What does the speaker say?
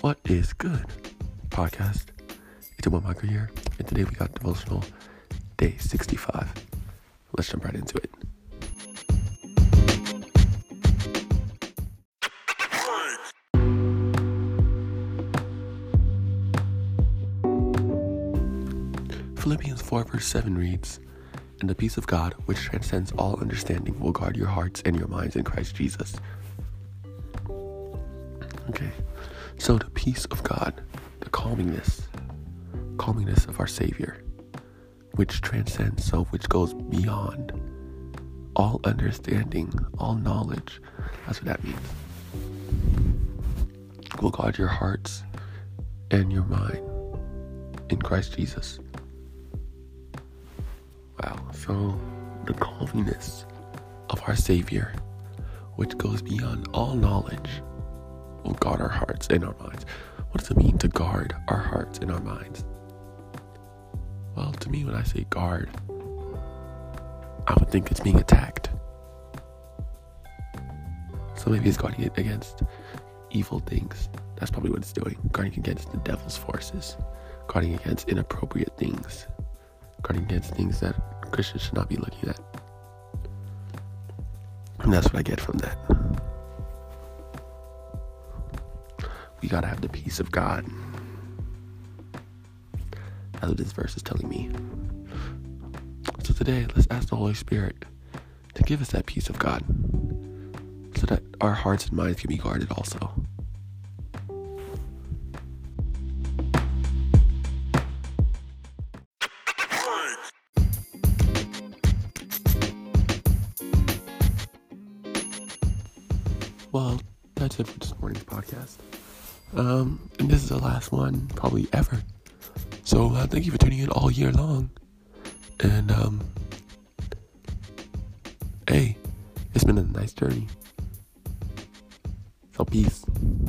What is good, podcast? It's your boy Michael here, and today we got devotional day 65. Let's jump right into it. Philippians 4 verse 7 reads, "And the peace of God, which transcends all understanding, will guard your hearts and your minds in Christ Jesus." Okay, so the peace of God, the calmingness of our Savior, which transcends, so which goes beyond all understanding, all knowledge. That's what that means. Will guard your hearts and your mind in Christ Jesus. Wow, so the calmingness of our Savior, which goes beyond all knowledge, will guard our hearts and our minds. What does it mean to guard our hearts and our minds? Well, to me, when I say guard, I would think it's being attacked. So maybe it's guarding it against evil things. That's probably what it's doing. Guarding against the devil's forces. Guarding against inappropriate things. Guarding against things that Christians should not be looking at. And that's what I get from that. We gotta have the peace of God. That's what this verse is telling me. So today, let's ask the Holy Spirit to give us that peace of God, so that our hearts and minds can be guarded also. Well, that's it for this morning's podcast. And this is the last one, probably ever. So thank you for tuning in all year long. And hey, it's been a nice journey. So peace.